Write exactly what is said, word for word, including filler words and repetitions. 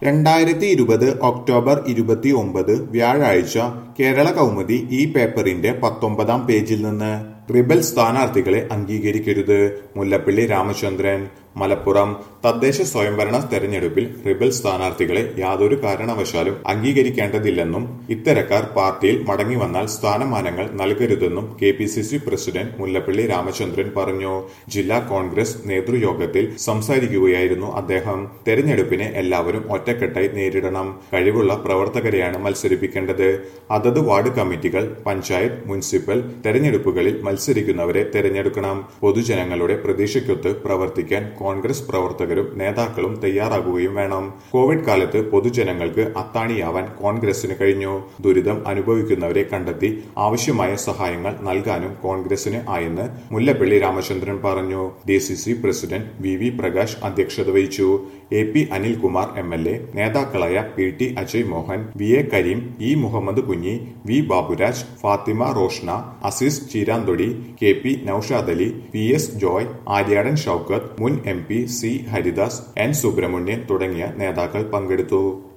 രണ്ടായിരത്തി ഇരുപത് ഒക്ടോബർ ഇരുപത്തി ഒമ്പത് വ്യാഴാഴ്ച കേരള കൗമുദി ഈ പേപ്പറിന്റെ പത്തൊമ്പതാം പേജിൽ നിന്ന് റിബൽ സ്ഥാനാർത്ഥികളെ അംഗീകരിക്കരുത് മുല്ലപ്പള്ളി രാമചന്ദ്രൻ. മലപ്പുറം തദ്ദേശ സ്വയംഭരണ തെരഞ്ഞെടുപ്പിൽ റിബൽ സ്ഥാനാർത്ഥികളെ യാതൊരു കാരണവശാലും അംഗീകരിക്കേണ്ടതില്ലെന്നും ഇത്തരക്കാർ പാർട്ടിയിൽ മടങ്ങിവന്നാൽ സ്ഥാനമാനങ്ങൾ നൽകരുതെന്നും K P C C president Mullappally Ramachandran പറഞ്ഞു. ജില്ലാ കോൺഗ്രസ് നേതൃയോഗത്തിൽ സംസാരിക്കുകയായിരുന്നു അദ്ദേഹം. തെരഞ്ഞെടുപ്പിനെ എല്ലാവരും ഒറ്റക്കെട്ടായി നേരിടണം. കഴിവുള്ള പ്രവർത്തകരെയാണ് മത്സരിപ്പിക്കേണ്ടത്. അതത് വാർഡ് കമ്മിറ്റികൾ, പഞ്ചായത്ത്, മുനിസിപ്പൽ തെരഞ്ഞെടുപ്പുകളിൽ മത്സരിക്കുന്നവരെ തെരഞ്ഞെടുക്കണം. പൊതുജനങ്ങളുടെ പ്രതീക്ഷയ്ക്കൊത്ത് പ്രവർത്തിക്കാൻ കോൺഗ്രസ് പ്രവർത്തകരും നേതാക്കളും തയ്യാറാകുകയും വേണം. കോവിഡ് കാലത്ത് പൊതുജനങ്ങൾക്ക് അത്താണിയാവാൻ കോൺഗ്രസിന് കഴിഞ്ഞു. ദുരിതം അനുഭവിക്കുന്നവരെ കണ്ടെത്തി ആവശ്യമായ സഹായങ്ങൾ നൽകാനും കോൺഗ്രസിന് ആയെന്ന് മുല്ലപ്പള്ളി രാമചന്ദ്രൻ പറഞ്ഞു. D C C president V V Prakash അധ്യക്ഷത വഹിച്ചു. A P Anilkumar M L A, നേതാക്കളായ P T Ajay Mohan, V A Kareem, E Muhammad Kunhi, V Baburaj, Fathima Roshna, Azeez Cheeranthodi, K P Noushad Ali, P S Joy, Aryadan Shoukath, മുൻ M P C Haridas, N Subrahmanyan തുടങ്ങിയ നേതാക്കൾ പങ്കെടുത്തു.